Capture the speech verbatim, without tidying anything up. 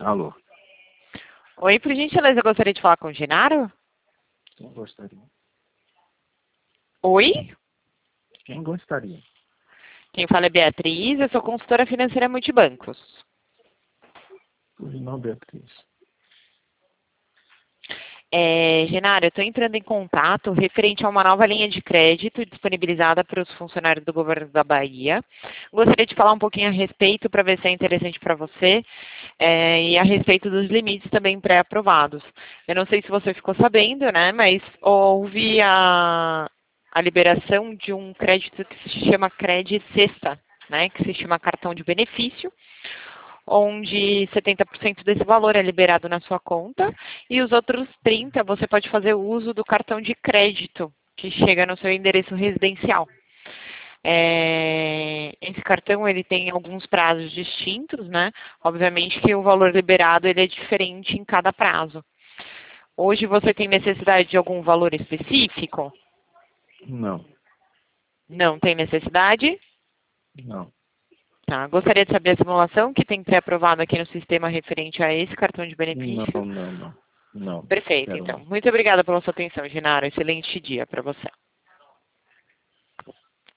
Alô. Oi, por gentileza, eu gostaria de falar com o Genaro? Quem gostaria? Oi? Quem gostaria? Quem fala é Beatriz, eu sou consultora financeira multibancos. Pois não, Beatriz. É, Genaro, eu estou entrando em contato referente a uma nova linha de crédito disponibilizada para os funcionários do governo da Bahia. Gostaria de falar um pouquinho a respeito para ver se é interessante para você é, e a respeito dos limites também pré-aprovados. Eu não sei se você ficou sabendo, né, mas houve a, a liberação de um crédito que se chama Cred Sexta, né, que se chama cartão de benefício, onde setenta por cento desse valor é liberado na sua conta e os outros trinta por cento você pode fazer uso do cartão de crédito que chega no seu endereço residencial. É, esse cartão ele tem alguns prazos distintos, né? Obviamente que o valor liberado ele é diferente em cada prazo. Hoje você tem necessidade de algum valor específico? Não. Não tem necessidade? Não. Tá. Gostaria de saber a simulação que tem pré-aprovado aqui no sistema referente a esse cartão de benefício? Não, não, não. Não. Perfeito, Quero então. não. Muito obrigada pela sua atenção, Genaro. Excelente dia para você.